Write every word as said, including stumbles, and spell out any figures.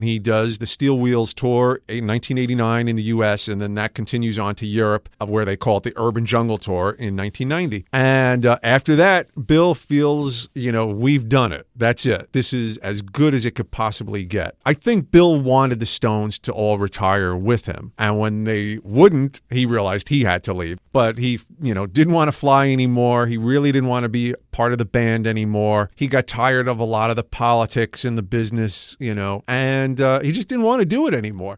He does the Steel Wheels tour in nineteen eighty-nine in the U S, and then that continues on to Europe, of where they call it the Urban Jungle Tour in nineteen ninety. And uh, after that, Bill feels, you know, we've done it. That's it. This is as good as it could possibly get. I think Bill wanted the Stones to all retire with him. And when they wouldn't, he realized he had to leave. But he, you know, didn't want to fly anymore. He really didn't want to be part of the band anymore. He got tired of a lot of the politics and the business, you know, and uh, he just didn't want to do it anymore.